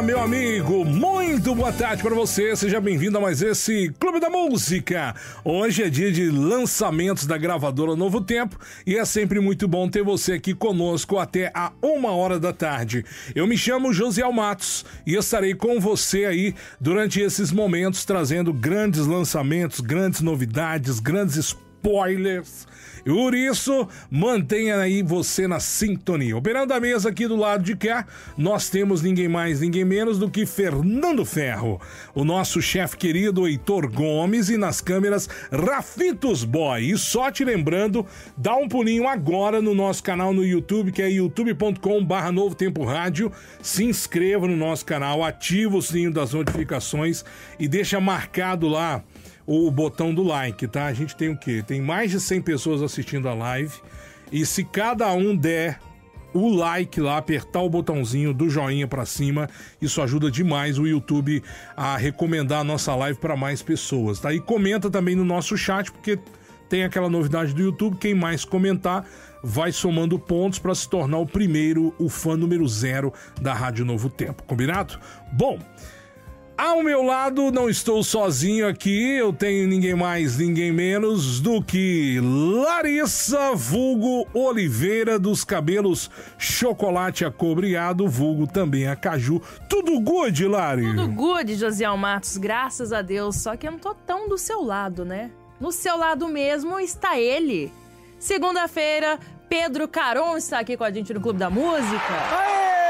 meu amigo, muito boa tarde para você, seja bem-vindo a mais esse Clube da Música. Hoje é dia de lançamentos da gravadora Novo Tempo e é sempre muito bom ter você aqui conosco até a 1h da tarde. Eu me chamo Josiel Matos e estarei com você aí durante esses momentos trazendo grandes lançamentos, grandes novidades, grandes spoilers. E por isso, mantenha aí você na sintonia. Operando a mesa aqui do lado de cá, nós temos ninguém mais, ninguém menos do que Fernando Ferro, o nosso chefe querido Heitor Gomes e nas câmeras Rafitos Boy. E só te lembrando, dá um pulinho agora no nosso canal no YouTube, que é youtube.com/Novo Tempo Rádio. Se inscreva no nosso canal, ativa o sininho das notificações e deixa marcado lá o botão do like, tá? A gente tem o quê? Tem mais de 100 pessoas assistindo a live e se cada um der o like lá, apertar o botãozinho do joinha pra cima, isso ajuda demais o YouTube a recomendar a nossa live para mais pessoas, tá? E comenta também no nosso chat, porque tem aquela novidade do YouTube, quem mais comentar vai somando pontos para se tornar o primeiro, o fã número 0 da Rádio Novo Tempo, combinado? Bom, ao meu lado, não estou sozinho aqui, eu tenho ninguém mais, ninguém menos do que Larissa, vulgo Oliveira, dos cabelos chocolate acobreado, vulgo também a Caju. Tudo good, Lari? Tudo good, Josiel Matos, graças a Deus, só que eu não tô tão do seu lado, né? No seu lado mesmo está ele. Segunda-feira, Pedro Caron está aqui com a gente no Clube da Música. Aê!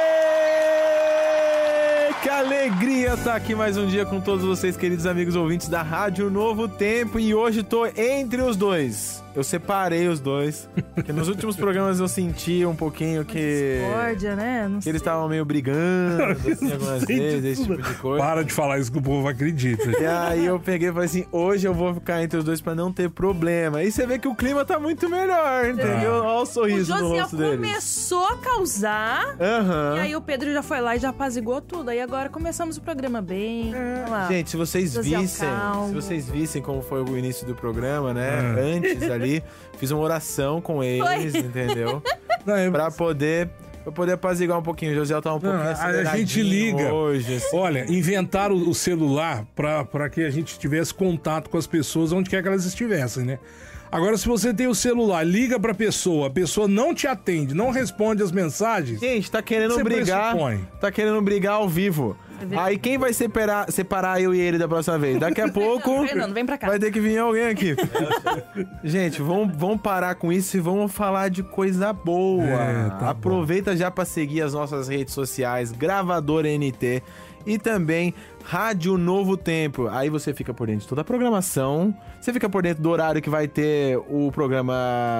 Que alegria estar aqui mais um dia com todos vocês, queridos amigos ouvintes da Rádio Novo Tempo. E hoje tô entre os dois. Eu separei os dois, porque nos últimos programas eu senti um pouquinho que... discórdia, né? Não que eles estavam meio brigando, assim, algumas vezes, esse tipo de coisa. Para de falar isso que o povo acredita. E aí eu peguei e falei assim, hoje eu vou ficar entre os dois pra não ter problema. E você vê que o clima tá muito melhor, entendeu? Olha o sorriso no rosto deles. O Josiel começou a causar, e aí o Pedro já foi lá e já apaziguou tudo. Aí agora começamos o programa bem. Lá. Gente, se vocês vissem como foi o início do programa, né? Antes ali, fiz uma oração com eles, entendeu? Pra poder apaziguar um pouquinho. O Josiel tá um pouquinho a gente liga hoje, assim. Olha, inventaram o celular pra que a gente tivesse contato com as pessoas onde quer que elas estivessem, né? Agora, se você tem o celular, liga pra pessoa, a pessoa não te atende, não responde as mensagens... Gente, tá querendo brigar, tá querendo brigar ao vivo. Aí quem vai separar eu e ele da próxima vez? Daqui a pouco Fernando, vem pra cá. Vai ter que vir alguém aqui. Gente, vamos parar com isso e vamos falar de coisa boa. Aproveita já pra seguir as nossas redes sociais, Gravadora NT e também Rádio Novo Tempo. Aí você fica por dentro de toda a programação, você fica por dentro do horário que vai ter o programa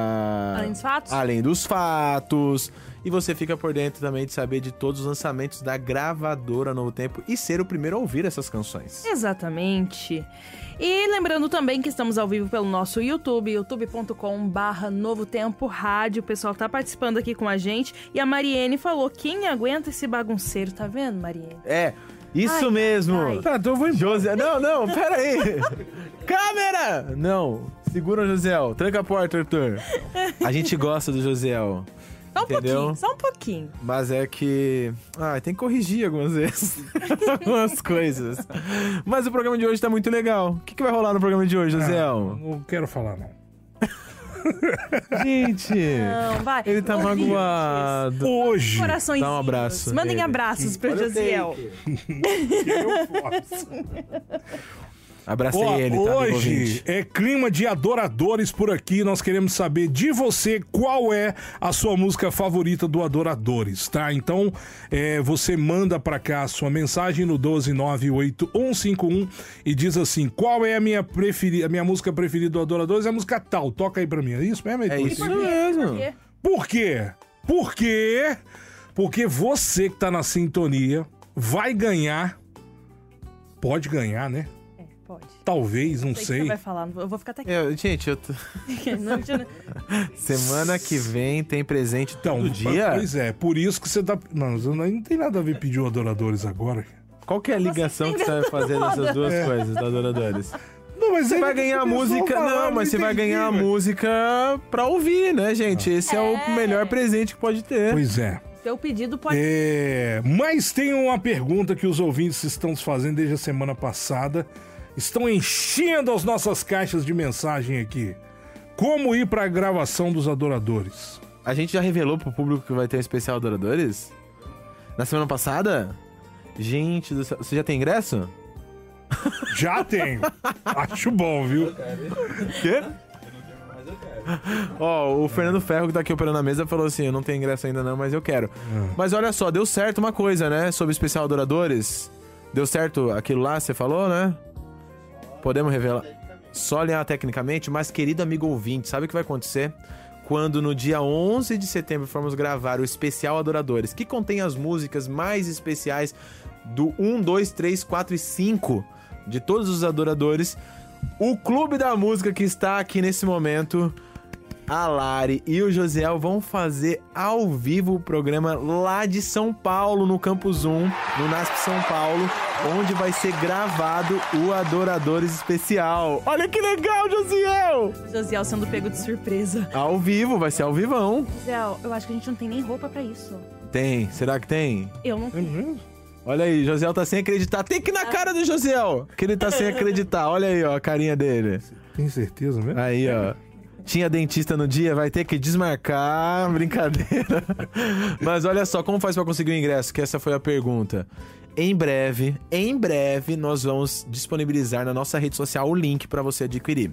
Além dos Fatos. E você fica por dentro também de saber de todos os lançamentos da Gravadora Novo Tempo e ser o primeiro a ouvir essas canções. Exatamente. E lembrando também que estamos ao vivo pelo nosso YouTube, youtube.com/Novo Tempo Rádio. O pessoal tá participando aqui com a gente. E a Mariene falou, quem aguenta esse bagunceiro, tá vendo, Mariene? Isso mesmo. Tá, então eu vou embora. Não, pera aí. Câmera! Não, segura o Josiel. Tranca a porta, Arthur. A gente gosta do Josiel. Só um pouquinho. Mas é que... tem que corrigir algumas vezes. Algumas coisas. Mas o programa de hoje tá muito legal. O que vai rolar no programa de hoje, Josiel? Não quero falar, não. Gente, não, vai. Ele tá magoado. Hoje. Dá um abraço. Mandem abraços pro Josiel. Eu posso. Abracei ele, tá? Hoje é clima de adoradores por aqui. Nós queremos saber de você qual é a sua música favorita do Adoradores, tá? Então, você manda pra cá a sua mensagem no 1298151 e diz assim, qual é a minha música preferida do Adoradores? É a música tal, toca aí pra mim. É isso mesmo? É isso mesmo. Por quê? Por quê? Porque você que tá na sintonia vai ganhar, pode ganhar, né? Pode. Talvez, não sei. Você vai falar, eu vou ficar até aqui. Gente, eu tô... Semana que vem tem presente todo dia? Pois é, por isso que você tá... Não tem nada a ver pedir o Adoradores agora. Qual que é a ligação que você vai fazer dessas duas coisas, do Adoradores? Não, mas você vai ganhar a música... Não, mas você vai ganhar a música pra ouvir, né, gente? Esse é o melhor presente que pode ter. Pois é. teu pedido pode... Mas tem uma pergunta que os ouvintes estão se fazendo desde a semana passada. Estão enchendo as nossas caixas de mensagem aqui. Como ir pra gravação dos Adoradores? A gente já revelou pro público que vai ter um especial Adoradores? Na semana passada? Gente do céu, você já tem ingresso? Já tenho. Acho bom, viu? Quê? Ó, o Fernando Ferro, que tá aqui operando a mesa, falou assim: eu não tenho ingresso ainda não, mas eu quero. Mas olha só, deu certo uma coisa, né? Sobre o especial Adoradores. Deu certo aquilo lá, você falou, né? Podemos revelar. Só olhar tecnicamente, mas querido amigo ouvinte, sabe o que vai acontecer? Quando no dia 11 de setembro formos gravar o especial Adoradores, que contém as músicas mais especiais do 1, 2, 3, 4 e 5 de todos os Adoradores, o Clube da Música que está aqui nesse momento, a Lari e o Josiel vão fazer ao vivo o programa lá de São Paulo, no Campus 1, no NASP São Paulo, onde vai ser gravado o Adoradores Especial. Olha que legal, Josiel! Josiel sendo pego de surpresa. Ao vivo, vai ser ao vivão. Josiel, eu acho que a gente não tem nem roupa pra isso. Tem, será que tem? Eu não tenho. Olha aí, Josiel tá sem acreditar. Tem que ir na cara do Josiel, que ele tá sem acreditar. Olha aí, ó, a carinha dele. Tem certeza mesmo? Aí, ó. Tinha dentista no dia, vai ter que desmarcar, brincadeira. Mas olha só, como faz pra conseguir o ingresso? Que essa foi a pergunta. Em breve, nós vamos disponibilizar na nossa rede social o link pra você adquirir.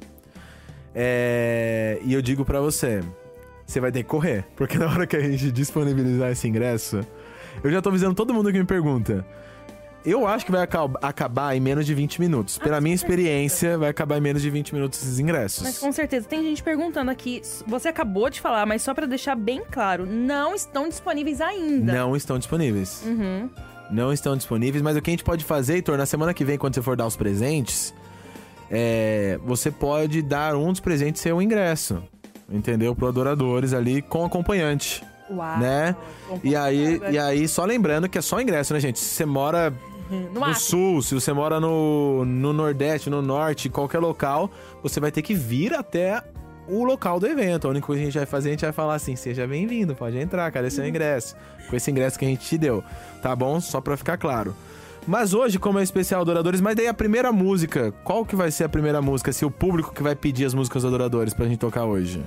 E eu digo pra você, você vai ter que correr. Porque na hora que a gente disponibilizar esse ingresso, eu já tô avisando todo mundo que me pergunta. Eu acho que vai acabar em menos de 20 minutos. Pela minha experiência, vai acabar em menos de 20 minutos esses ingressos. Mas com certeza, tem gente perguntando aqui. Você acabou de falar, mas só pra deixar bem claro, não estão disponíveis ainda. Não estão disponíveis. Não estão disponíveis, mas o que a gente pode fazer, Heitor, na semana que vem, quando você for dar os presentes, você pode dar um dos presentes ser um ingresso. Entendeu? Pro Adoradores ali com acompanhante. Uau. Né? E aí, só lembrando que é só ingresso, né, gente? Se você mora no sul, se você mora no nordeste, no norte, qualquer local, você vai ter que vir até o local do evento. A única coisa que a gente vai fazer, a gente vai falar assim: seja bem-vindo, pode entrar, cadê seu ingresso? Com esse ingresso que a gente te deu, tá bom? Só pra ficar claro. Mas hoje, como é especial Adoradores, mas daí a primeira música, qual que vai ser a primeira música? Se o público que vai pedir as músicas do Adoradores pra gente tocar hoje?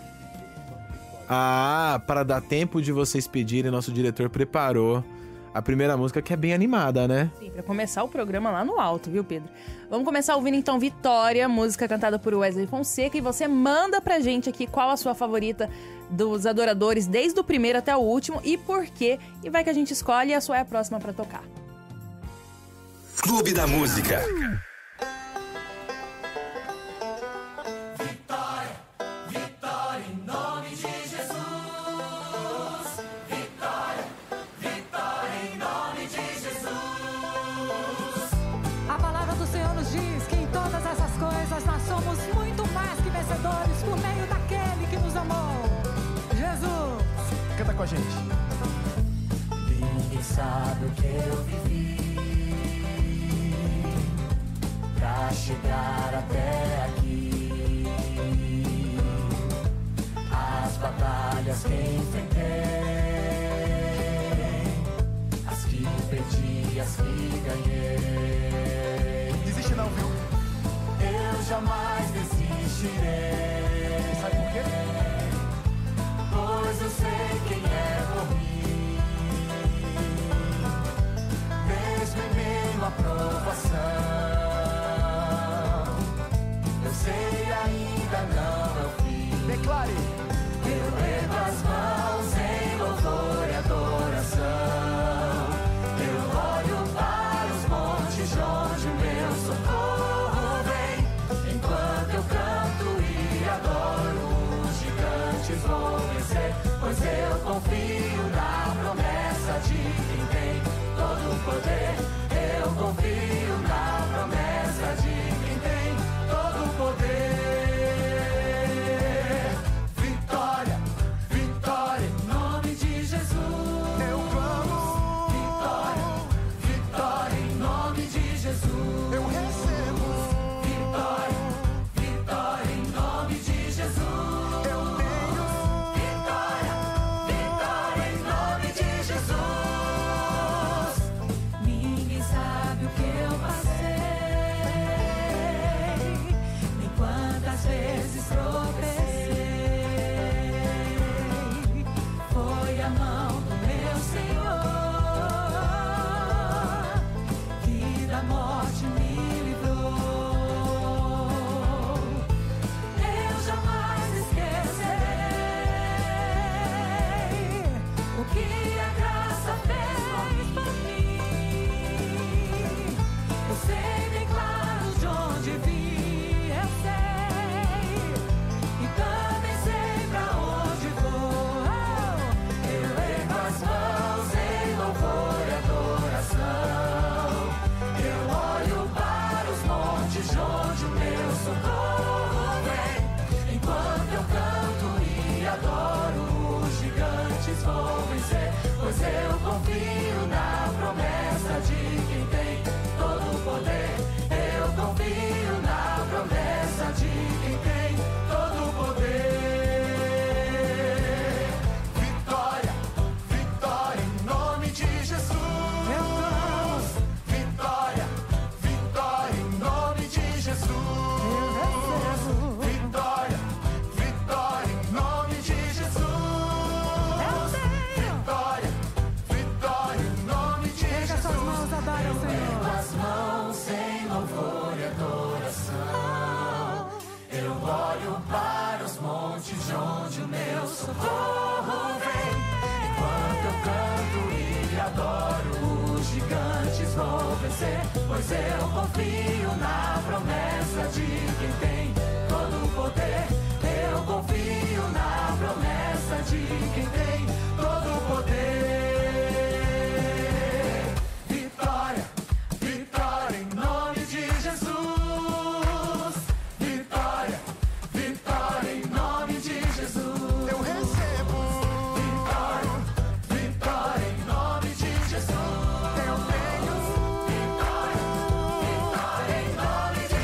Para dar tempo de vocês pedirem, nosso diretor preparou a primeira música, que é bem animada, né? Sim, pra começar o programa lá no alto, viu, Pedro? Vamos começar ouvindo então Vitória, música cantada por Wesley Fonseca, e você manda pra gente aqui qual a sua favorita dos Adoradores, desde o primeiro até o último, e por quê, e vai que a gente escolhe e a sua é a próxima pra tocar. Clube da Música. Com a gente. Ninguém sabe o que eu vivi pra chegar até aqui. As batalhas que enfrentei, as que perdi, as que ganhei. Desiste não, viu? Eu jamais desistirei. Sabe por quê? Pois eu sei quem é por mim. Mesmo em meio à provação, eu sei ainda não é o fim. Declare. Eu ergo as mãos em louvor. vou vencer, pois eu confio na promessa de quem tem todo o poder. Eu confio na promessa de quem tem todo o poder. Vitória, vitória em nome de Jesus. Vitória, vitória em nome de Jesus. Vitória, vitória em nome de Jesus. Vitória, vitória em nome de Jesus. Eu levo as mãos sem louvor e adoração. Eu olho para os montes de onde o meu socorro vem. Enquanto eu canto e adoro, os gigantes vou vencer, pois eu confio na promessa de quem tem todo o poder. Eu confio na promessa de quem tem todo o poder. Vitória, vitória em nome de Jesus. Vitória, vitória em nome de Jesus. Eu recebo vitória, vitória em nome de Jesus. Eu tenho vitória, vitória em nome de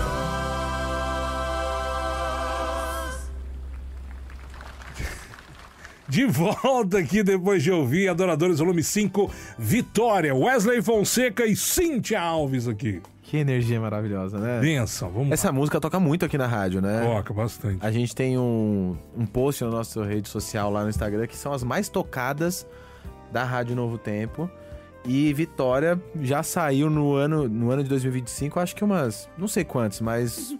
Jesus. De volta aqui depois de ouvir Adoradores Volume 5, Vitória, Wesley Fonseca e Cíntia Alves aqui. Que energia maravilhosa, né? Benção, vamos Essa música toca muito aqui na rádio, né? Toca bastante. A gente tem um post na nossa rede social lá no Instagram que são as mais tocadas da Rádio Novo Tempo. E Vitória já saiu no ano de 2025, acho que umas, não sei quantos, mas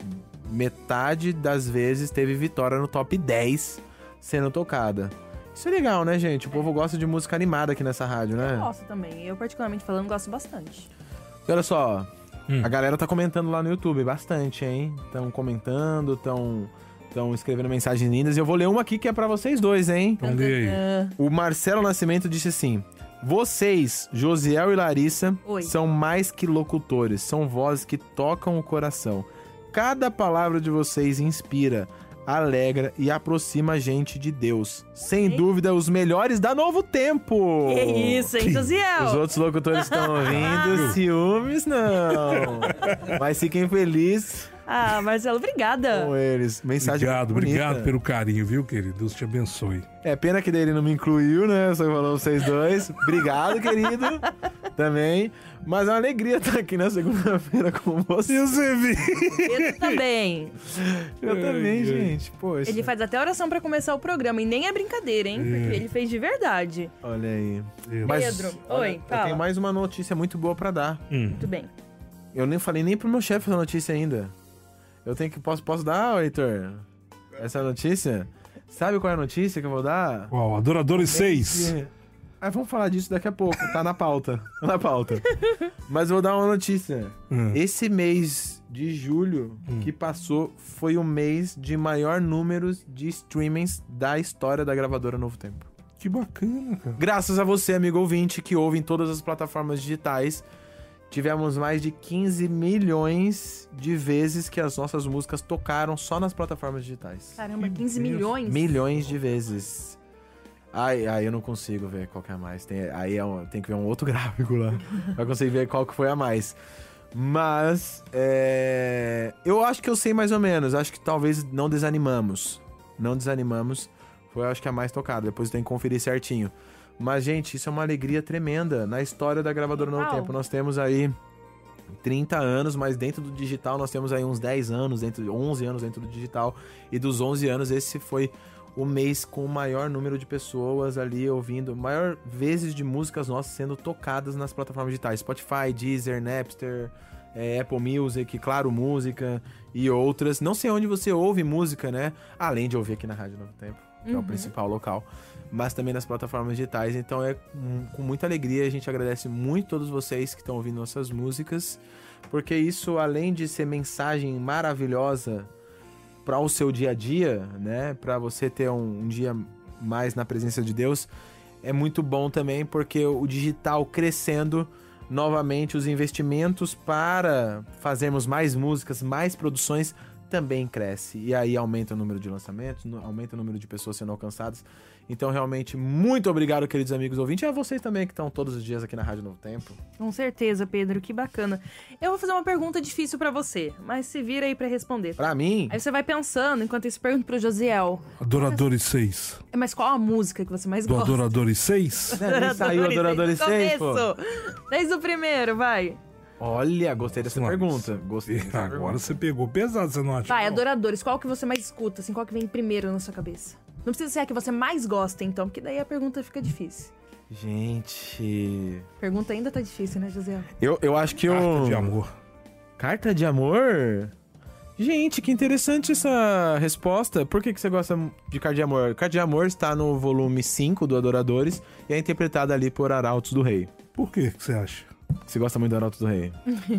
metade das vezes teve Vitória no top 10 sendo tocada. Isso é legal, né, gente? O povo gosta de música animada aqui nessa rádio, né? Eu gosto também. Eu, particularmente falando, gosto bastante. E olha só, a galera tá comentando lá no YouTube bastante, hein? Estão comentando, estão escrevendo mensagens lindas. E eu vou ler uma aqui que é pra vocês dois, hein? Então lê aí. O Marcelo Nascimento disse assim: vocês, Josiel e Larissa, Oi. são mais que locutores, são vozes que tocam o coração. Cada palavra de vocês inspira, alegra e aproxima a gente de Deus. Sem dúvida, os melhores da Novo Tempo! Que isso, hein, Os Josiel? outros locutores estão ouvindo, ciúmes não. Mas fiquem felizes Ah, Marcelo, obrigada. com eles. Mensagem bonita. Obrigado pelo carinho, viu, querido? Deus te abençoe. É, pena que daí ele não me incluiu, né? Só falou vocês dois. Obrigado, querido. Também. Mas é uma alegria estar aqui na segunda-feira com você. Você viu? Eu também. Eu também, gente. Poxa. Ele faz até oração pra começar o programa. E nem é brincadeira, hein? Porque ele fez de verdade. Olha aí. Pedro, oi, eu fala. tenho mais uma notícia muito boa pra dar. Muito bem. Eu nem falei nem pro meu chefe essa notícia ainda. Eu tenho que... Posso dar, Heitor? Essa notícia? Sabe qual é a notícia que eu vou dar? Uau, Adoradores 6. Ah, vamos falar disso daqui a pouco. Tá na pauta. Tá na pauta. Mas eu vou dar uma notícia. Esse mês de julho que passou foi o mês de maior número de streamings da história da gravadora Novo Tempo. Que bacana, cara. Graças a você, amigo ouvinte, que ouve em todas as plataformas digitais, tivemos mais de 15 milhões de vezes que as nossas músicas tocaram só nas plataformas digitais. Caramba, 15 milhões? Milhões de vezes. Aí eu não consigo ver qual que é a mais. Tem que ver um outro gráfico lá pra conseguir ver qual que foi a mais. Mas eu acho que eu sei mais ou menos. Acho que talvez não desanimamos. Não desanimamos. Foi, acho que a mais tocada. Depois eu tenho que conferir certinho. Mas, gente, isso é uma alegria tremenda na história da gravadora Novo Tempo. Nós temos aí 30 anos, mas dentro do digital nós temos aí uns 10 anos, 11 anos dentro do digital. E dos 11 anos, esse foi o mês com o maior número de pessoas ali ouvindo, maior vezes de músicas nossas sendo tocadas nas plataformas digitais. Spotify, Deezer, Napster, Apple Music, Claro Música e outras. Não sei onde você ouve música, né? Além de ouvir aqui na Rádio Novo Tempo, que é o principal local. Mas também nas plataformas digitais. Então com muita alegria, a gente agradece muito a todos vocês que estão ouvindo nossas músicas, porque isso, além de ser mensagem maravilhosa para o seu dia a dia, né, para você ter um dia mais na presença de Deus, é muito bom também, porque o digital crescendo novamente, os investimentos para fazermos mais músicas, mais produções, também cresce. E aí aumenta o número de lançamentos, aumenta o número de pessoas sendo alcançadas. Então, realmente, muito obrigado, queridos amigos ouvintes. E a vocês também que estão todos os dias aqui na Rádio Novo Tempo. Com certeza, Pedro, que bacana. Eu vou fazer uma pergunta difícil pra você, mas se vira aí pra responder. Pra mim... Aí você vai pensando, enquanto isso pergunto pro Josiel. Adoradores 6. Mas qual a música que você mais Do gosta? Adoradores 6? Nem saiu Adoradores 6, pô. Desde o primeiro, vai. Olha, gostei dessa Nossa. pergunta. Gostei dessa Agora pergunta. você pegou pesado, você não acha? Vai, não? Adoradores, qual que você mais escuta, assim, qual que vem primeiro na sua cabeça? Não precisa ser a que você mais gosta, então, porque daí a pergunta fica difícil. Gente... Pergunta ainda tá difícil, né, Josiel? Eu acho que Carta de amor. Carta de amor? Gente, que interessante essa resposta. Por que você gosta de Carta de Amor? Carta de Amor está no volume 5 do Adoradores e é interpretada ali por Arautos do Rei. Por que você acha? Você gosta muito do Arautos do Rei?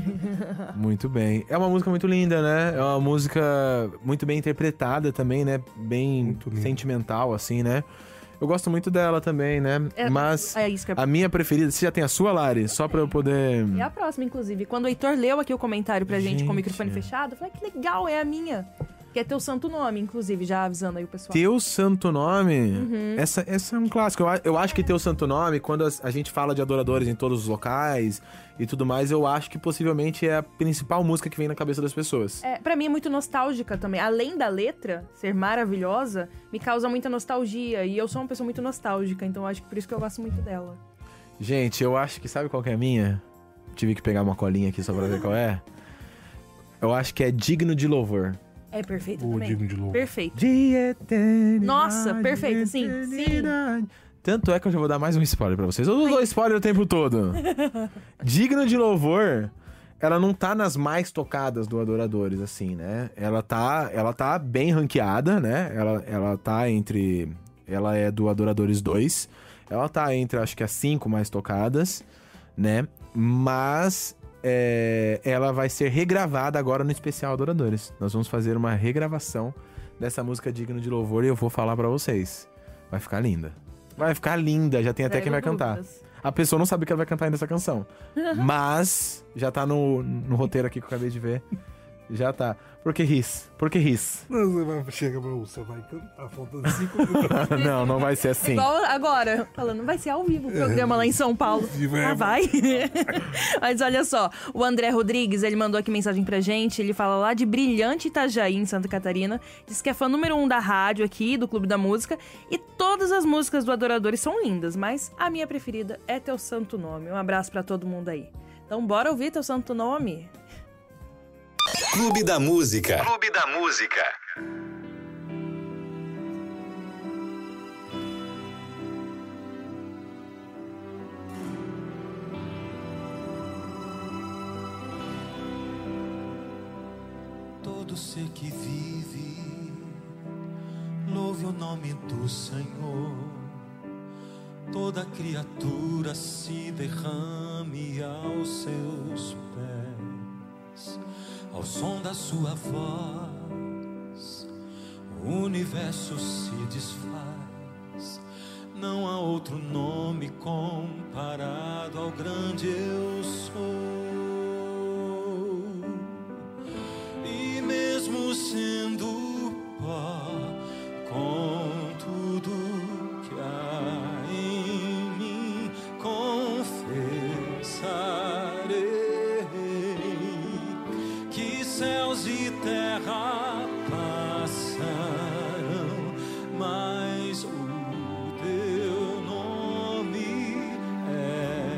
Muito bem. É uma música muito linda, né? É uma música muito bem interpretada também, né? Bem Muito linda. sentimental, assim, né? Eu gosto muito dela também, né? Mas É isso que a minha preferida... Você já tem a sua, Lari? Só pra eu poder... É a próxima, inclusive. Quando o Heitor leu aqui o comentário pra gente com o Gente. microfone fechado, eu falei, que legal, é a minha. Que é Teu Santo Nome, inclusive, já avisando aí o pessoal. Teu Santo Nome? Uhum. Essa é um clássico. Eu acho que Teu Santo Nome, quando a gente fala de adoradores em todos os locais e tudo mais, eu acho que possivelmente é a principal música que vem na cabeça das pessoas. É, pra mim é muito nostálgica também. Além da letra ser maravilhosa, me causa muita nostalgia. E eu sou uma pessoa muito nostálgica, então acho que por isso que eu gosto muito dela. Gente, eu acho que... Sabe qual que é a minha? Tive que pegar uma colinha aqui só pra ver qual é. Eu acho que é Digno de Louvor. É perfeito O também. Digno de Louvor. Perfeito. De eternidade. Nossa, perfeito, sim, eternidade. Tanto é que eu já vou dar mais um spoiler pra vocês. Eu não dou spoiler o tempo todo. Digno de Louvor, ela não tá nas mais tocadas do Adoradores, assim, né? Ela tá bem ranqueada, né? Ela tá entre... Ela é do Adoradores 2. Ela tá entre, acho que, as 5 mais tocadas, né? Mas... ela vai ser regravada agora no especial Adoradores. Nós vamos fazer uma regravação dessa música Digno de Louvor e eu vou falar pra vocês. Vai ficar linda. Vai ficar linda, já tem até Zero quem vai cantar. dúvidas. A pessoa não sabe que ela vai cantar ainda essa canção. Mas já tá no roteiro aqui que eu acabei de ver. Já tá. Por que ris? Por que ris? Não, você vai chegar pra você, vai cantar, faltando 5 minutos. Não vai ser assim. Igual agora, falando, vai ser ao vivo o programa lá em São Paulo. Ah, vai? Mas olha só, o André Rodrigues, ele mandou aqui mensagem pra gente, ele fala lá de Brilhante Itajaí, em Santa Catarina, diz que é fã número 1 da rádio aqui, do Clube da Música, e todas as músicas do Adoradores são lindas, mas a minha preferida é Teu Santo Nome. Um abraço pra todo mundo aí. Então bora ouvir Teu Santo Nome? Clube da Música. Clube da Música. Todo ser que vive, louve o nome do Senhor. Toda criatura se derrame aos seus pés. Ao som da sua voz, o universo se desfaz. Não há outro nome comparado ao grande eu sou. E mesmo sendo pó, com tudo que há em mim, confessarei que céus e terra passarão, mas o teu nome é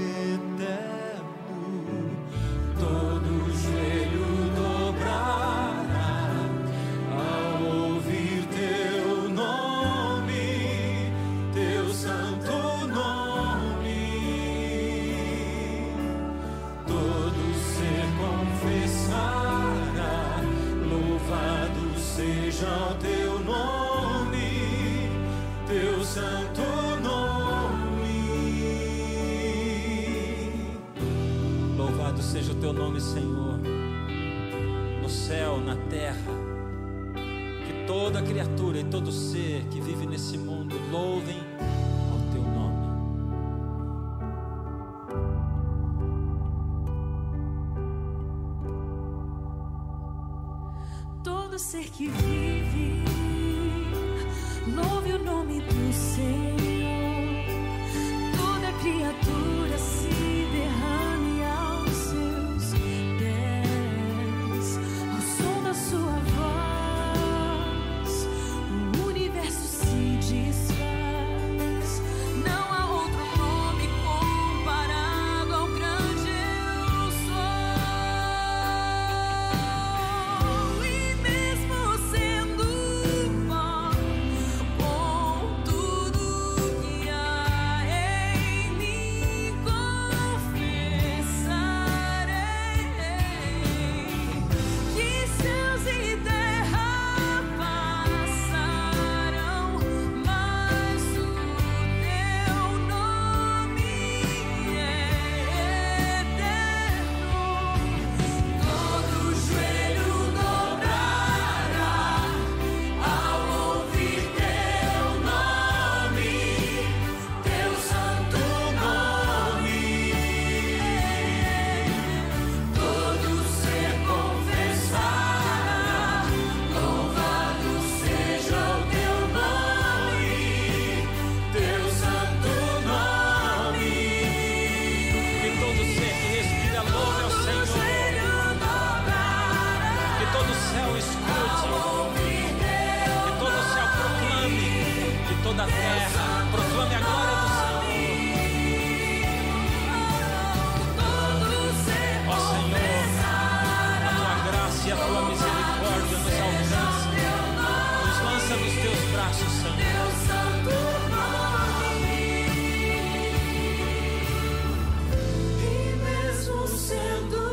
eterno. Todo joelho dobrará ao ouvir teu nome, teu santo nome. Todo ser confessará, louvado seja o teu nome, teu santo nome. Louvado seja o teu nome, Senhor, no céu, na terra. Que toda criatura e todo ser que vive nesse mundo louvem ao teu nome. ser que vive, louve o nome do Senhor. Toda criatura se derrame aos seus pés, ao som da sua voz, o universo se desfaz. Não há outro nome comparado ao grande eu sou. E mesmo sendo pó, com tudo que há em mim, confessarei que céus e terra passarão, mas o teu nome é eterno. Todo joelho dobrará ao ouvir teu nome, teu santo nome. Todo ser confessará, louvado seja o teu nome, teu santo nome. Que todo ser que respira louve ao Senhor. Que todo céu escute. Que todo céu proclame. Que toda terra proclame a glória do Senhor. Ó Senhor, a tua graça e a tua misericórdia nos alcança. Nos lança nos teus braços, Senhor. E mesmo sendo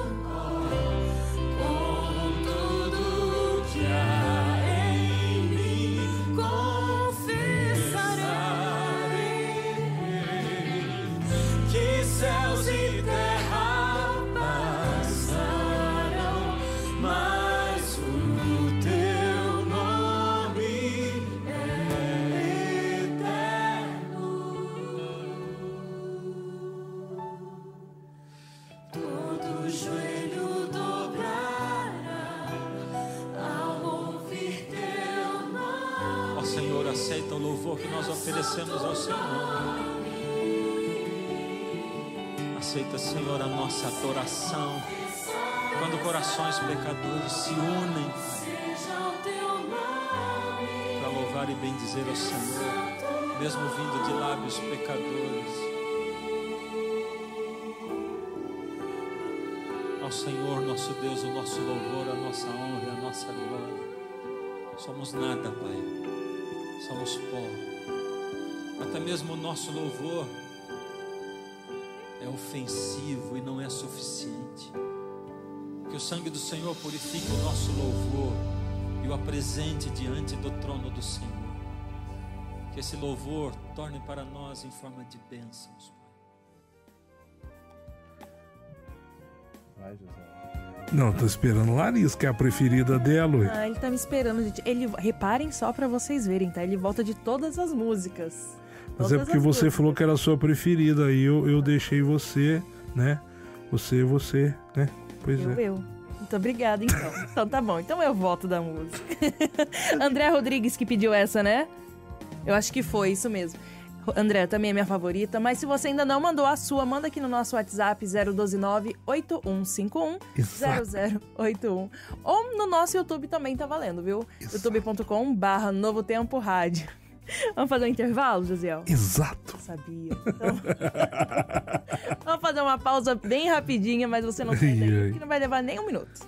com tudo que há em mim, confessarei que céus e terra passarão, mas o teu nome é eterno. Todo joelho dobrará ao ouvir teu nome. Ó Senhor, aceita o louvor que nós oferecemos ao Senhor. Aceita, Senhor, a nossa adoração. Quando corações pecadores se unem Seja o teu nome. para louvar e bendizer ao Senhor, mesmo vindo de lábios pecadores. Ao Senhor, nosso Deus, o nosso louvor, a nossa honra e a nossa glória. Somos nada, Pai. Somos pó. Até mesmo o nosso louvor é ofensivo e não é suficiente. Que o sangue do Senhor purifique o nosso louvor e o apresente diante do trono do Senhor. Que esse louvor torne para nós em forma de bênçãos, Vai, José. Não, tô esperando Larissa, que é a preferida dela. Ué. Ah, ele tá me esperando, gente. Reparem só pra vocês verem, tá? Ele volta de todas as músicas. Mas é Todas porque as você músicas. falou que era a sua preferida, aí eu deixei você, né? Você, né? Pois é. Eu. Muito obrigada, então. Então tá bom. Então eu voto da música. André Rodrigues que pediu essa, né? Eu acho que foi, isso mesmo. André, também é minha favorita. Mas se você ainda não mandou a sua, manda aqui no nosso WhatsApp 012-98151-0081. Ou no nosso YouTube também tá valendo, viu? youtube.com/Novo Tempo Rádio. Vamos fazer um intervalo, Josiel? Exato. Sabia. Então... Vamos fazer uma pausa bem rapidinha, mas você não sai daí, que não vai levar nem um minuto.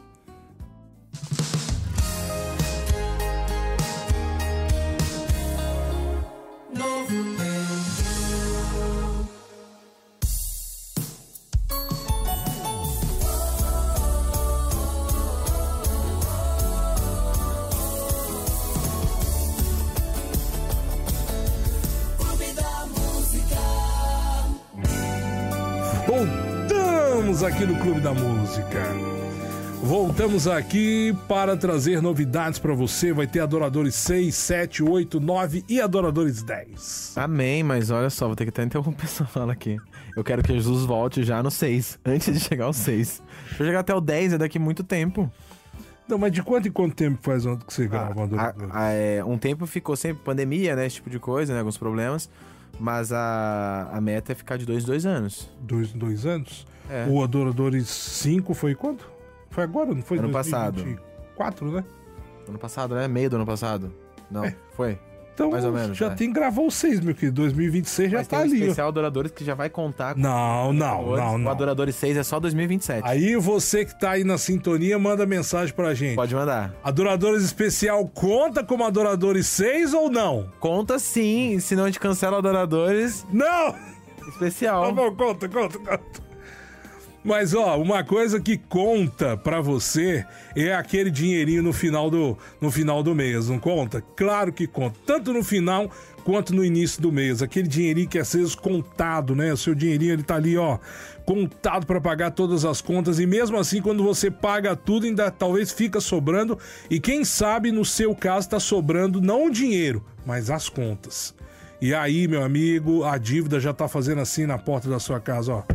Voltamos aqui no Clube da Música. Voltamos aqui para trazer novidades para você. Vai ter Adoradores 6, 7, 8, 9 e Adoradores 10. Amém, mas olha só, vou ter que até interromper essa fala aqui. Eu quero que Jesus volte já no 6, antes de chegar ao 6. Se eu chegar até o 10 é daqui muito tempo. Não, mas de quanto em quanto tempo faz que você grava? Um tempo ficou sempre pandemia, né? Esse tipo de coisa, né? Alguns problemas. Mas a meta é ficar de 2 em 2 anos. 2 anos? É. O Adoradores 5 foi quando? Foi agora, não foi? Ano passado. 2024, né? Ano passado, né? Meio do ano passado. Não, foi. Então, mais ou menos, já né? tem gravou o 6, meu querido. 2026 já Mas tá tem um ali. especial Adoradores que já vai contar com... Não. O Adoradores 6 é só 2027. Aí você que tá aí na sintonia, manda mensagem pra gente. Pode mandar. Adoradores Especial conta como Adoradores 6 ou não? Conta sim, senão a gente cancela Adoradores Não! Especial. Tá bom, conta. Mas, ó, uma coisa que conta pra você é aquele dinheirinho no final do mês, não conta? Claro que conta, tanto no final quanto no início do mês. Aquele dinheirinho que é às vezes contado, né? O seu dinheirinho, ele tá ali, ó, contado pra pagar todas as contas. E mesmo assim, quando você paga tudo, ainda talvez fica sobrando. E quem sabe, no seu caso, tá sobrando não o dinheiro, mas as contas. E aí, meu amigo, a dívida já tá fazendo assim na porta da sua casa, ó.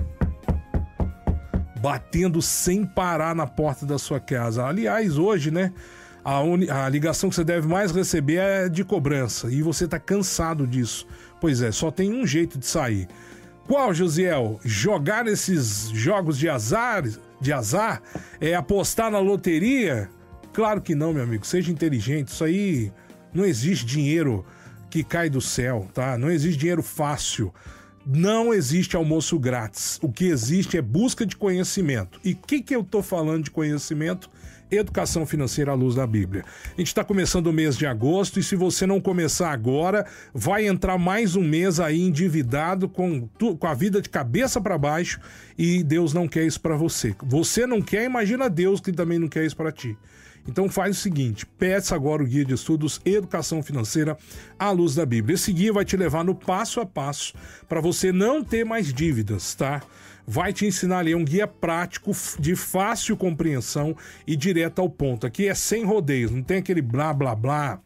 Batendo sem parar na porta da sua casa. Aliás, hoje, né, a ligação que você deve mais receber é de cobrança. E você tá cansado disso. Pois é, só tem um jeito de sair. Qual, Josiel? Jogar nesses jogos de azar? É apostar na loteria? Claro que não, meu amigo. Seja inteligente. Isso aí não existe dinheiro que cai do céu, tá? Não existe dinheiro fácil. Não existe almoço grátis. O que existe é busca de conhecimento. E o que eu tô falando de conhecimento? Educação financeira à luz da Bíblia. A gente está começando o mês de agosto e se você não começar agora, vai entrar mais um mês aí endividado com a vida de cabeça para baixo e Deus não quer isso para você. Você não quer, imagina Deus que também não quer isso para ti. Então faz o seguinte, peça agora o guia de estudos Educação Financeira à luz da Bíblia. Esse guia vai te levar no passo a passo para você não ter mais dívidas, tá? Vai te ensinar ali um guia prático de fácil compreensão e direto ao ponto. Aqui é sem rodeios, não tem aquele blá blá blá,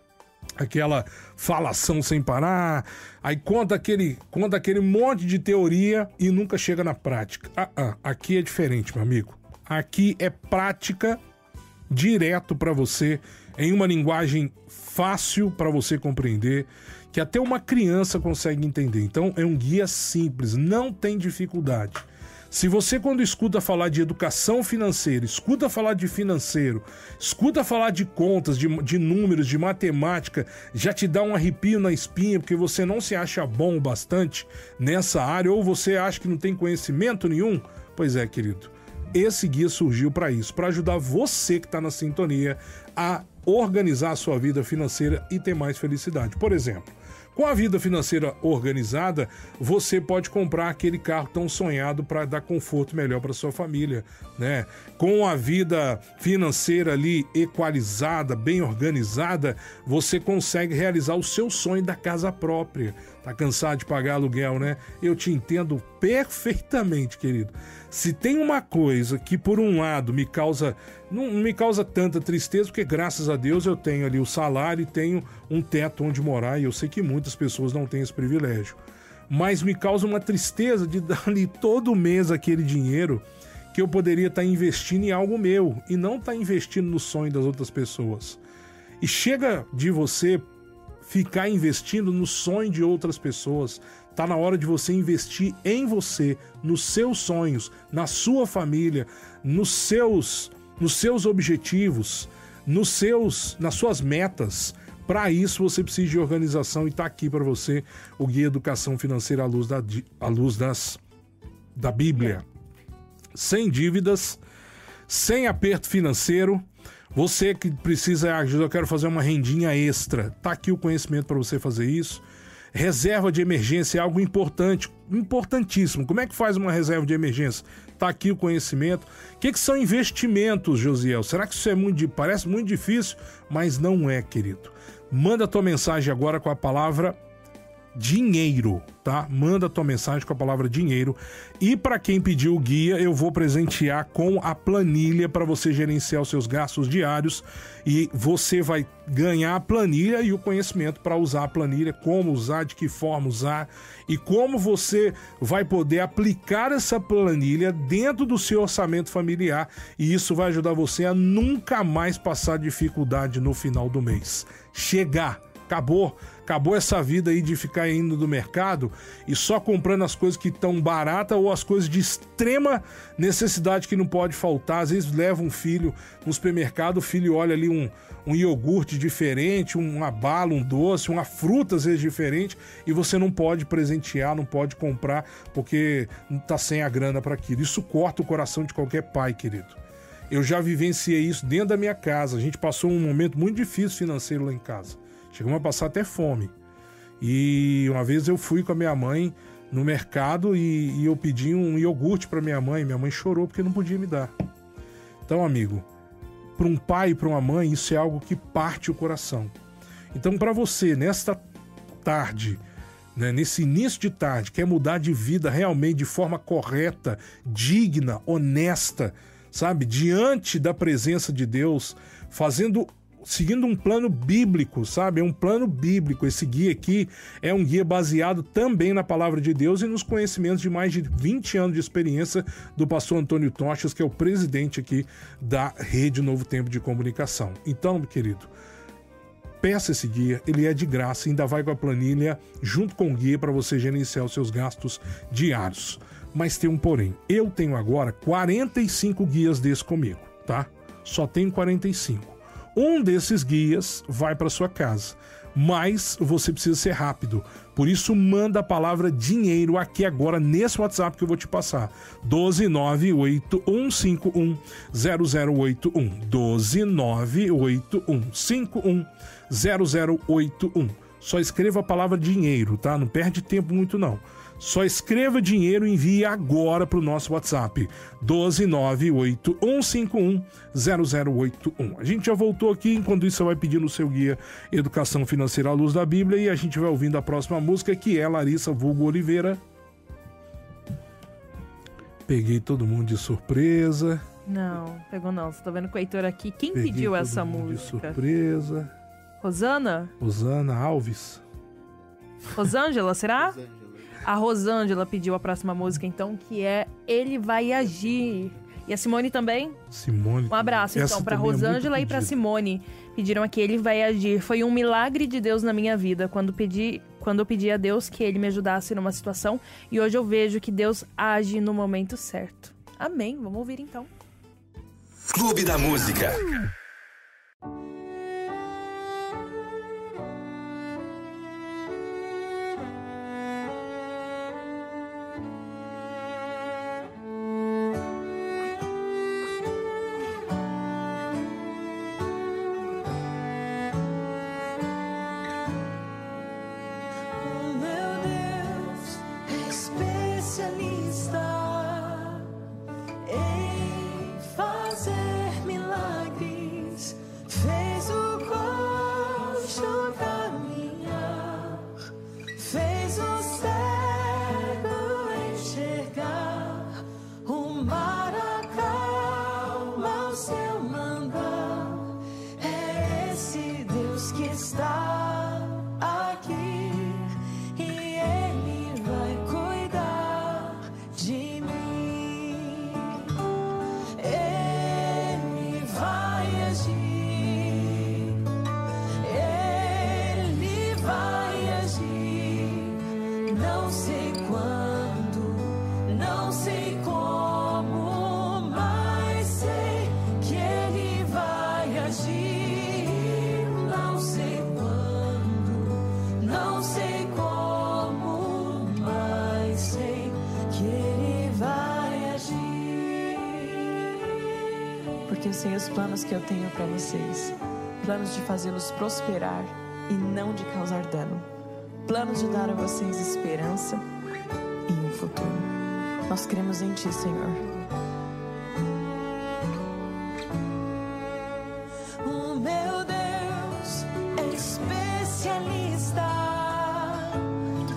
aquela falação sem parar, aí conta aquele monte de teoria e nunca chega na prática. Aqui é diferente, meu amigo. Aqui é prática direto para você, em uma linguagem fácil para você compreender, que até uma criança consegue entender. Então é um guia simples, não tem dificuldade. Se você, quando escuta falar de educação financeira, escuta falar de financeiro, escuta falar de contas, de números, de matemática, já te dá um arrepio na espinha porque você não se acha bom o bastante nessa área ou você acha que não tem conhecimento nenhum, pois é, querido. Esse guia surgiu para isso, para ajudar você que está na sintonia a organizar a sua vida financeira e ter mais felicidade. Por exemplo, com a vida financeira organizada, você pode comprar aquele carro tão sonhado para dar conforto melhor para sua família, né? Com a vida financeira ali equalizada, bem organizada, você consegue realizar o seu sonho da casa própria. Tá cansado de pagar aluguel, né? Eu te entendo perfeitamente, querido. Se tem uma coisa que por um lado não me causa tanta tristeza, porque graças a Deus eu tenho ali o salário e tenho um teto onde morar, e eu sei que muitas pessoas não têm esse privilégio. Mas me causa uma tristeza de dar ali todo mês aquele dinheiro que eu poderia estar investindo em algo meu e não estar investindo no sonho das outras pessoas. E chega de você ficar investindo no sonho de outras pessoas. Tá na hora de você investir em você, nos seus sonhos, na sua família, nos seus objetivos, nas suas metas. Para isso você precisa de organização e tá aqui para você o Guia Educação Financeira à luz da Bíblia. Sem dívidas, sem aperto financeiro. Você que precisa, eu quero fazer uma rendinha extra. Tá aqui o conhecimento para você fazer isso. Reserva de emergência é algo importante, importantíssimo. Como é que faz uma reserva de emergência? Tá aqui o conhecimento. O que são investimentos, Josiel? Será que isso parece muito difícil? Mas não é, querido. Manda a tua mensagem agora com a palavra dinheiro, tá? Manda tua mensagem com a palavra dinheiro. E para quem pediu o guia, eu vou presentear com a planilha para você gerenciar os seus gastos diários, e você vai ganhar a planilha e o conhecimento para usar a planilha, como usar, de que forma usar e como você vai poder aplicar essa planilha dentro do seu orçamento familiar, e isso vai ajudar você a nunca mais passar dificuldade no final do mês. Acabou essa vida aí de ficar indo do mercado e só comprando as coisas que estão baratas ou as coisas de extrema necessidade que não pode faltar. Às vezes leva um filho no supermercado, o filho olha ali um iogurte diferente, uma bala, um doce, uma fruta às vezes diferente, e você não pode presentear, não pode comprar porque não tá sem a grana para aquilo. Isso corta o coração de qualquer pai, querido. Eu já vivenciei isso dentro da minha casa. A gente passou um momento muito difícil financeiro lá em casa. Chegamos a passar até fome. E uma vez eu fui com a minha mãe no mercado e eu pedi um iogurte para minha mãe. Minha mãe chorou porque não podia me dar. Então, amigo, para um pai e para uma mãe, isso é algo que parte o coração. Então, para você, nesta tarde, né, nesse início de tarde, quer mudar de vida realmente de forma correta, digna, honesta, sabe? Diante da presença de Deus, seguindo um plano bíblico, sabe? É um plano bíblico. Esse guia aqui é um guia baseado também na palavra de Deus e nos conhecimentos de mais de 20 anos de experiência do pastor Antônio Tochas, que é o presidente aqui da Rede Novo Tempo de Comunicação. Então, meu querido, peça esse guia, ele é de graça, ainda vai com a planilha junto com o guia para você gerenciar os seus gastos diários. Mas tem um porém, eu tenho agora 45 guias desse comigo, tá? Só tenho 45. Um desses guias vai para sua casa, mas você precisa ser rápido. Por isso, manda a palavra dinheiro aqui agora nesse WhatsApp que eu vou te passar. 12981510081. 12981510081. Só escreva a palavra dinheiro, tá? Não perde tempo muito não. Só escreva dinheiro e envie agora para o nosso WhatsApp, 12981510081. A gente já voltou aqui, enquanto isso você vai pedindo o seu guia Educação Financeira à Luz da Bíblia, e a gente vai ouvindo a próxima música, que é Larissa Vulgo Oliveira. Peguei todo mundo de surpresa. Não, pegou não. Você tá vendo com o Heitor aqui. Quem Peguei pediu todo essa mundo música? de surpresa. Rosana? Rosana Alves. Rosângela, será? A Rosângela pediu a próxima música, então, que é Ele Vai Agir. E a Simone também? Simone. Um abraço, Essa então, pra também é muito Rosângela e pra pedida. Simone. Pediram aqui Ele Vai Agir. Foi um milagre de Deus na minha vida quando eu pedi a Deus que Ele me ajudasse numa situação. E hoje eu vejo que Deus age no momento certo. Amém. Vamos ouvir, então. Clube da Música. O meu Deus é especialista em fazer milagres. Fez o coxo caminhar, fez o cego enxergar, o mar acalma ao seu mandar. É esse Deus que está aqui, e Ele vai cuidar de mim. Ele vai agir, Ele vai agir. Não sei quando, não sei como, mas sei que Ele vai agir. Não sei quando, não sei como, mas sei que Ele vai agir. Porque eu sei os planos que eu tenho para vocês. Planos de fazê-los prosperar e não de causar dano. Planos de dar a vocês esperança e um futuro. Nós cremos em Ti, Senhor. O meu Deus é especialista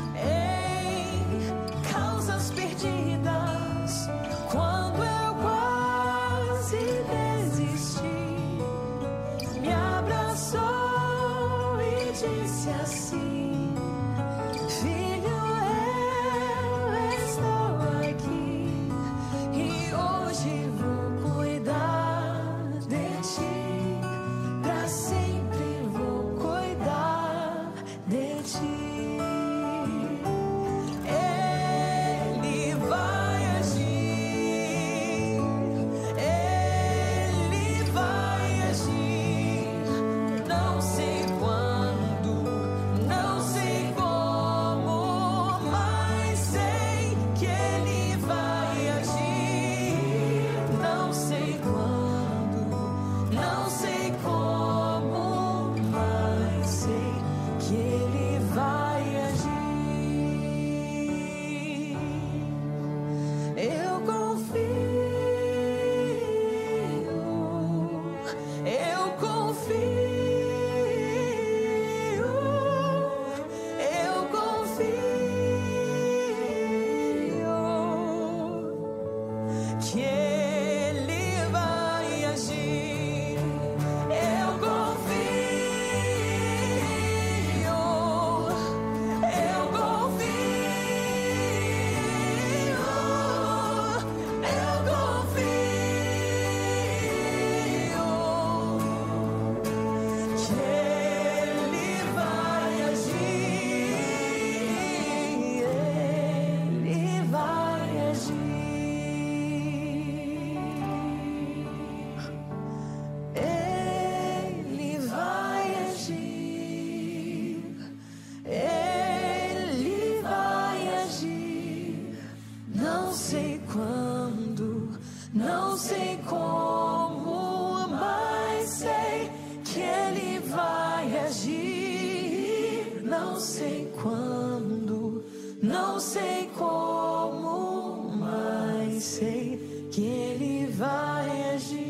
não sei quando, não sei como, mas sei que Ele vai agir. Não sei quando, não sei como, mas sei que Ele vai agir.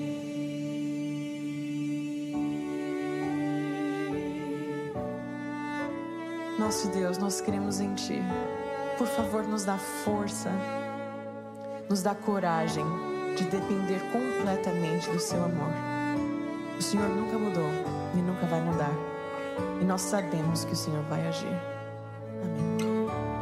Nosso Deus, nós cremos em Ti. Por favor, nos dá força, nos dá coragem de depender completamente do Seu amor. O Senhor nunca mudou e nunca vai mudar. E nós sabemos que o Senhor vai agir. Amém.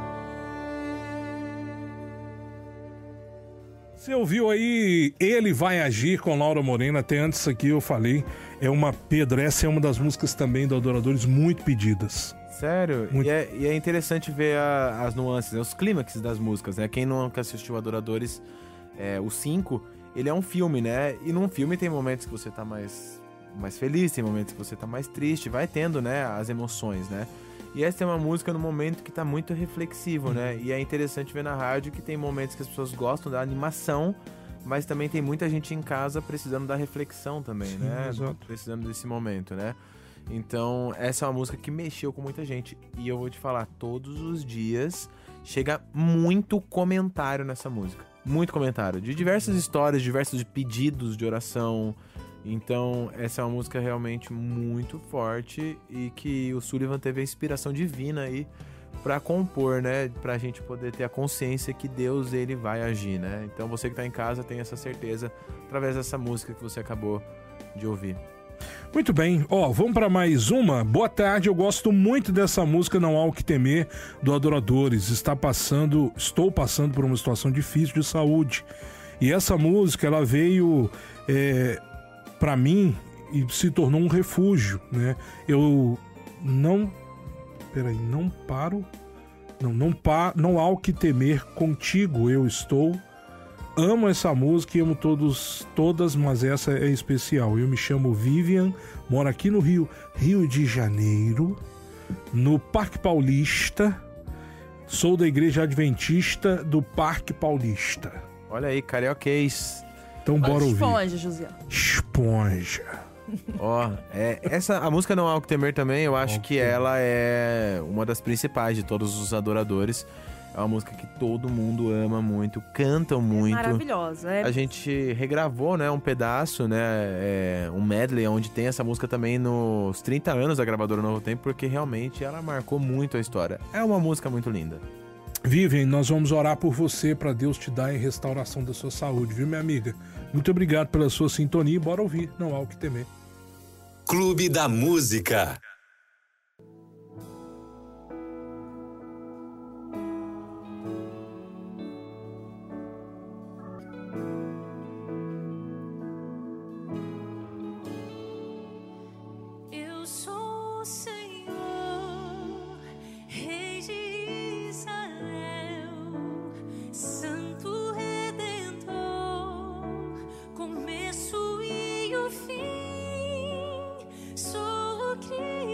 Você ouviu aí Ele Vai Agir com Laura Morena. Até antes aqui eu falei, essa é uma das músicas também do Adoradores muito pedidas. Sério? Muito. E é interessante ver as nuances, né? Os clímax das músicas, né? Quem nunca assistiu Adoradores, o 5, ele é um filme, né? E num filme tem momentos que você tá mais feliz, tem momentos que você tá mais triste, vai tendo, né, as emoções, né? E essa é uma música no momento que tá muito reflexivo, né? E é interessante ver na rádio que tem momentos que as pessoas gostam da animação, mas também tem muita gente em casa precisando da reflexão também, Sim, né? exato. Precisando desse momento, né? Então, essa é uma música que mexeu com muita gente. E eu vou te falar, todos os dias chega muito comentário nessa música. Muito comentário. De diversas histórias, diversos pedidos de oração. Então, essa é uma música realmente muito forte e que o Sullivan teve a inspiração divina aí pra compor, né? Pra gente poder ter a consciência que Deus, ele vai agir, né? Então, você que tá em casa tem essa certeza através dessa música que você acabou de ouvir. Muito bem, vamos para mais uma. Boa tarde, eu gosto muito dessa música Não Há O Que Temer, do Adoradores. Estou passando por uma situação difícil de saúde. E essa música, ela veio para mim e se tornou um refúgio, né? Não há o que temer, contigo eu estou. Amo essa música e amo todas, mas essa é especial. Eu me chamo Vivian, moro aqui no Rio de Janeiro, no Parque Paulista. Sou da Igreja Adventista do Parque Paulista. Olha aí, carioquês. Então bora ouvir. Esponja, José. Esponja. A música Não Há O Que Temer também, eu acho que ela é uma das principais de todos os adoradores. É uma música que todo mundo ama muito, cantam muito. Maravilhosa. A gente regravou, né, um pedaço, né, um medley, onde tem essa música também nos 30 anos da gravadora Novo Tempo, porque realmente ela marcou muito a história. É uma música muito linda. Vivian, nós vamos orar por você para Deus te dar a restauração da sua saúde, viu, minha amiga? Muito obrigado pela sua sintonia e bora ouvir Não Há O Que Temer. Clube da Música. Eu sou o Senhor, Rei de Israel, Santo Redentor, começo e o fim. Sou o Criador.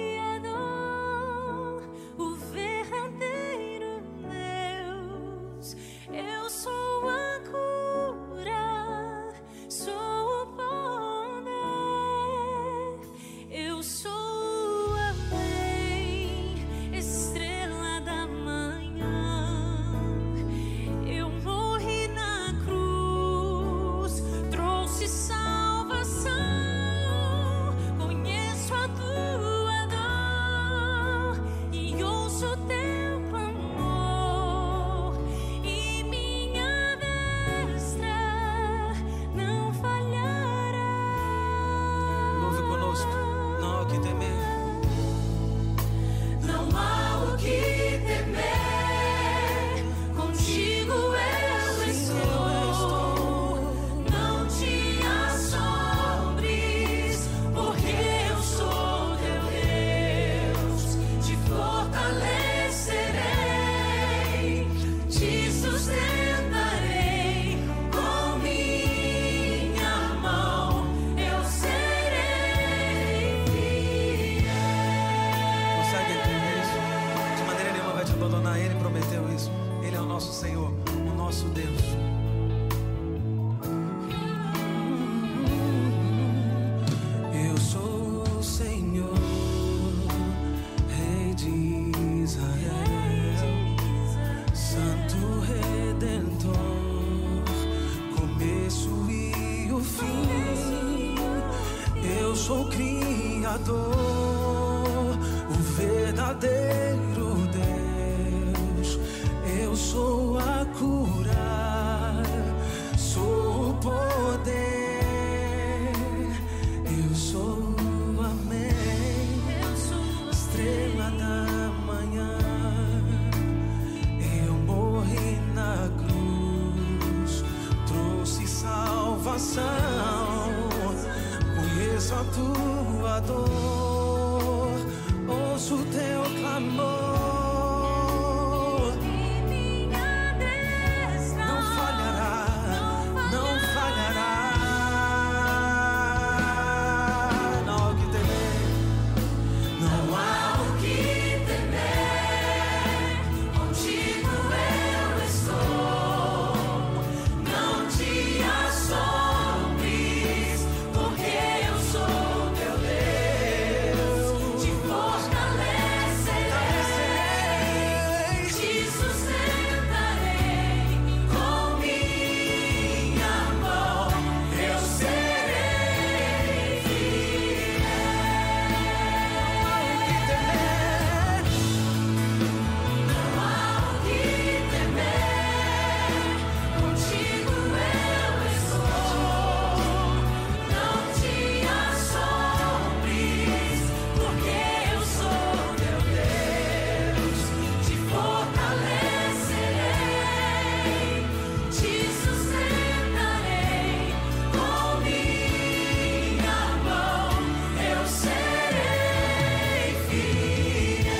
nosso Deus. Eu sou o Senhor, Rei de Israel, Santo Redentor, começo e o fim. Eu sou o Criador, o verdadeiro Deus. Eu sou a curar, sou o poder. Eu sou o amém, estrela da manhã. Eu morri na cruz, trouxe salvação. Conheço a tua dor, ouço o teu clamor. Não falhará, não falhará. Não há o que temer, não há o que temer. Contigo eu estou. Não te assombres, porque eu sou teu Deus. Te fortalecerei, te sustentarei com minha mão. Eu serei fiel. Não há o que temer, contigo eu estou. Não te assombres, porque eu sou teu Deus. Te fortalecerei, te sustentarei com minha mão. Eu serei fiel.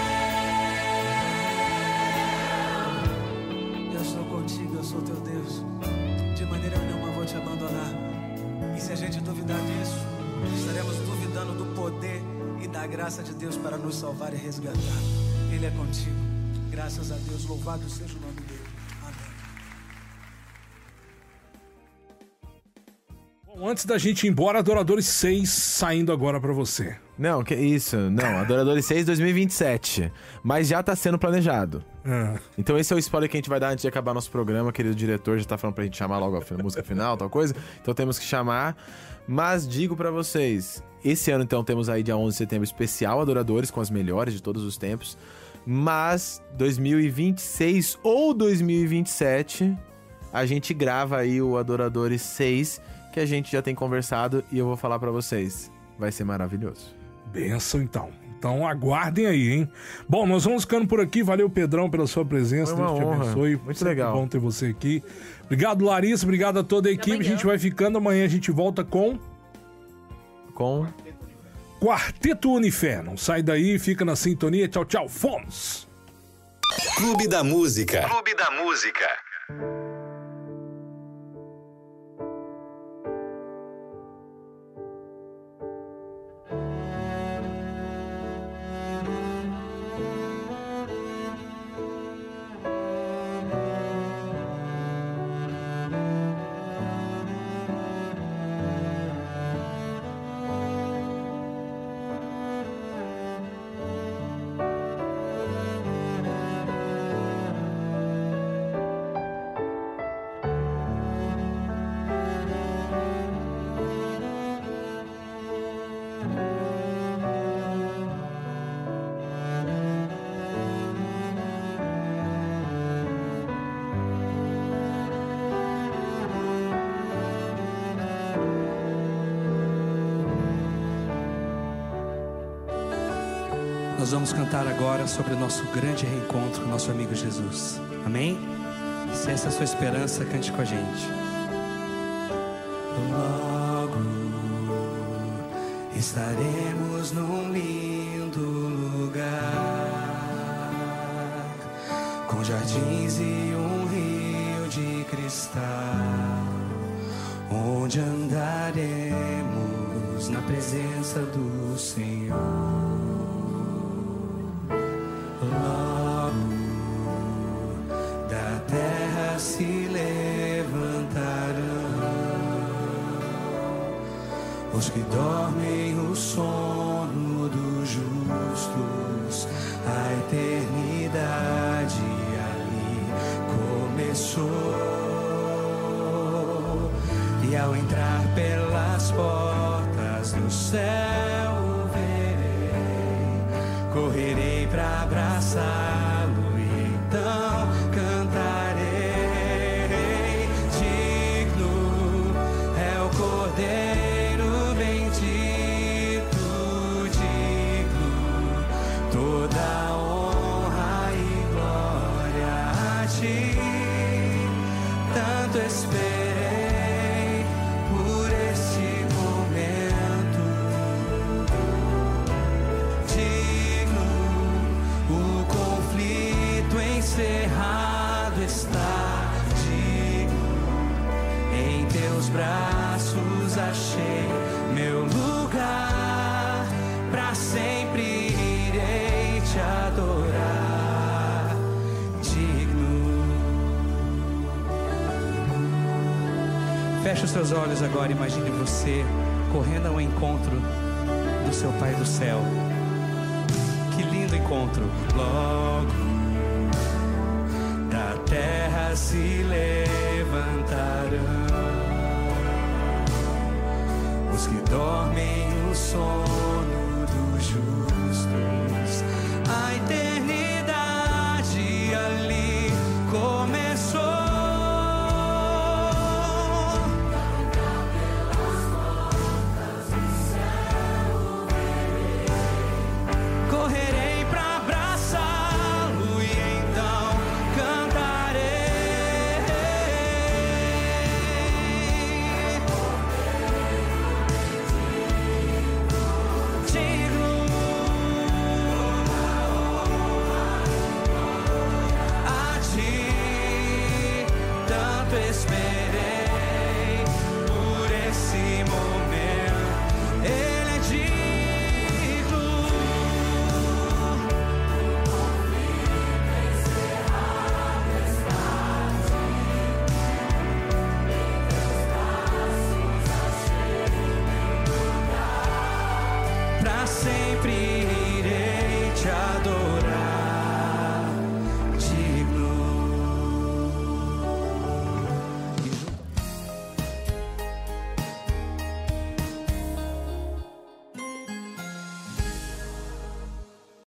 Eu sou contigo, eu sou teu Deus. De maneira nenhuma vou te abandonar. E se a gente duvidar disso, estaremos duvidando do poder e da graça de Deus para nos salvar e resgatar. Ele é contigo. Graças a Deus, louvado seja o nome dele. Amém. Bom, antes da gente ir embora, Adoradores 6 saindo agora pra você. Não, que isso. Não, Adoradores 6 2027. Mas já tá sendo planejado. Então esse é o spoiler que a gente vai dar antes de acabar nosso programa. Querido diretor já tá falando pra gente chamar logo a música final, tal coisa. Então temos que chamar. Mas digo pra vocês, esse ano então temos aí dia 11 de setembro especial Adoradores com as melhores de todos os tempos. Mas 2026 ou 2027 a gente grava aí o Adoradores 6, que a gente já tem conversado e eu vou falar pra vocês. Vai ser maravilhoso. Benção, então. Então aguardem aí, hein? Bom, nós vamos ficando por aqui. Valeu, Pedrão, pela sua presença. Foi uma Deus te honra. abençoe. Muito Sempre legal. bom ter você aqui. Obrigado, Larissa. Obrigado a toda a equipe. A gente vai ficando. Amanhã a gente volta com Quarteto Unifé. Não sai daí, fica na sintonia. Tchau, tchau. Fomos! Clube da Música. Clube da Música. Nós vamos cantar agora sobre o nosso grande reencontro com o nosso amigo Jesus. Amém? Se essa é a sua esperança, cante com a gente. Logo estaremos num lindo lugar, com jardins e um rio de cristal, onde andaremos na presença do Senhor. Logo da terra se Os que dormem o sono dos justos, a eternidade ali começou. E ao entrar pelas portas do céu verei, correrei pra abraçá-lo e então cantarei. Digno é o Cordeiro bendito, digno toda honra e glória a ti. Tanto esperei por este momento. Digno, o conflito encerrado está. Digno, em teus braços achei meu lugar. Pra sempre irei te adorar. Digno. Feche os seus olhos agora, imagine você correndo ao encontro do seu Pai do céu. Que lindo encontro! Logo da terra se levantarão os que dormem o sono dos justos. A eternidade ali começou. Correrei pra abraçá-lo e então cantarei. Digno a ti, tanto esperei.